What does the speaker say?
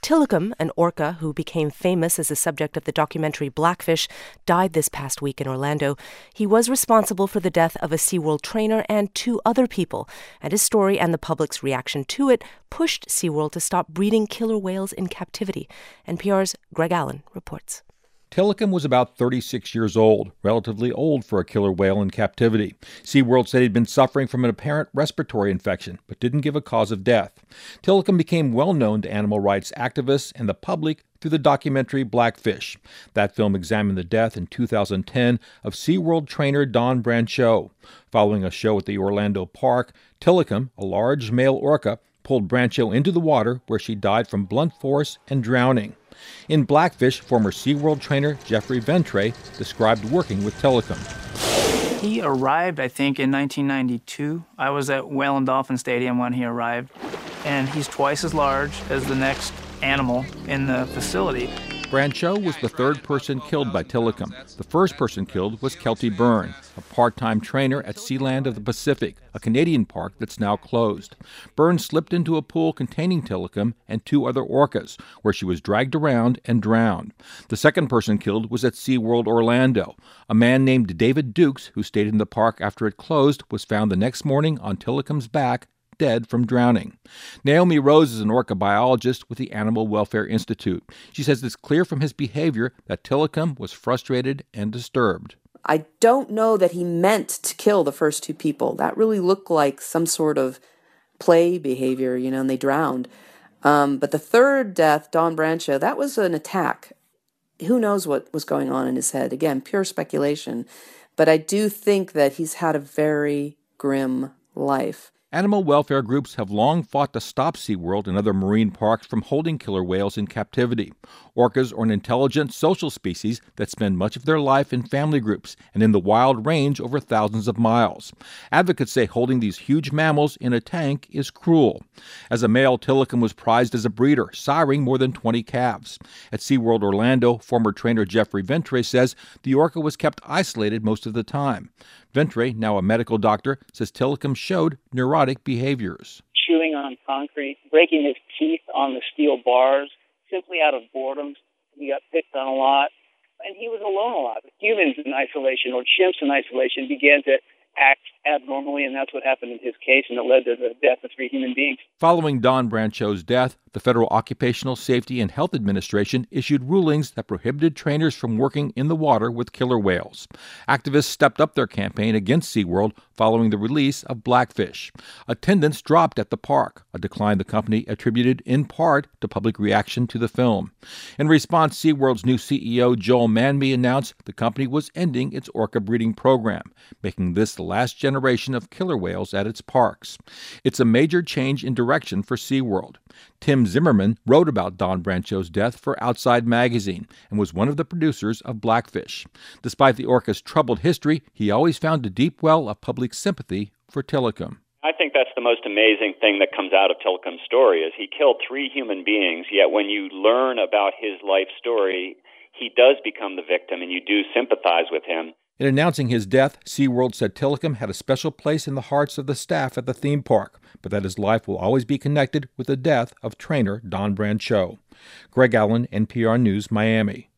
Tilikum, an orca who became famous as the subject of the documentary Blackfish, died this past week in Orlando. He was responsible for the death of a SeaWorld trainer and 2 other people, and his story and the public's reaction to it pushed SeaWorld to stop breeding killer whales in captivity. NPR's Greg Allen reports. Tilikum was about 36 years old, relatively old for a killer whale in captivity. SeaWorld said he'd been suffering from an apparent respiratory infection, but didn't give a cause of death. Tilikum became well known to animal rights activists and the public through the documentary Blackfish. That film examined the death in 2010 of SeaWorld trainer Dawn Brancheau. Following a show at the Orlando park, Tilikum, a large male orca, pulled Brancheau into the water where she died from blunt force and drowning. In Blackfish, former SeaWorld trainer Jeffrey Ventre described working with Tilikum. He arrived, I think, in 1992. I was at Whale and Dolphin Stadium when he arrived, and he's twice as large as the next animal in the facility. Brancheau was the 3rd person killed by Tilikum. The first person killed was Kelty Byrne, a part-time trainer at Sealand of the Pacific, a Canadian park that's now closed. Byrne slipped into a pool containing Tilikum and 2 other orcas, where she was dragged around and drowned. The second person killed was at SeaWorld Orlando. A man named David Dukes, who stayed in the park after it closed, was found the next morning on Tilikum's back, dead from drowning. Naomi Rose is an orca biologist with the Animal Welfare Institute. She says it's clear from his behavior that Tilikum was frustrated and disturbed. I don't know that he meant to kill the first 2 people. That really looked like some sort of play behavior, and they drowned. But the 3rd death, Dawn Brancheau, that was an attack. Who knows what was going on in his head? Again, pure speculation. But I do think that he's had a very grim life. Animal welfare groups have long fought to stop SeaWorld and other marine parks from holding killer whales in captivity. Orcas are an intelligent social species that spend much of their life in family groups and in the wild range over thousands of miles. Advocates say holding these huge mammals in a tank is cruel. As a male, Tilikum was prized as a breeder, siring more than 20 calves. At SeaWorld Orlando, former trainer Jeffrey Ventre says the orca was kept isolated most of the time. Ventre, now a medical doctor, says Tilikum showed neurotic behaviors. Chewing on concrete, breaking his teeth on the steel bars, simply out of boredom. He got picked on a lot, and he was alone a lot. Humans in isolation, or chimps in isolation, began to act abnormally, and that's what happened in his case, and it led to the death of 3 human beings. Following Dawn Brancheau's death, the Federal Occupational Safety and Health Administration issued rulings that prohibited trainers from working in the water with killer whales. Activists stepped up their campaign against SeaWorld following the release of Blackfish. Attendance dropped at the park, a decline the company attributed in part to public reaction to the film. In response, SeaWorld's new CEO, Joel Manby, announced the company was ending its orca breeding program, making this the last generation of killer whales at its parks. It's a major change in direction for SeaWorld. Tim Zimmerman wrote about Dawn Brancheau's death for Outside Magazine and was one of the producers of Blackfish. Despite the orca's troubled history, he always found a deep well of public sympathy for Tilikum. I think that's the most amazing thing that comes out of Tilikum's story is he killed 3 human beings, yet when you learn about his life story, he does become the victim and you do sympathize with him. In announcing his death, SeaWorld said Tilikum had a special place in the hearts of the staff at the theme park, but that his life will always be connected with the death of trainer Dawn Brancheau. Greg Allen, NPR News, Miami.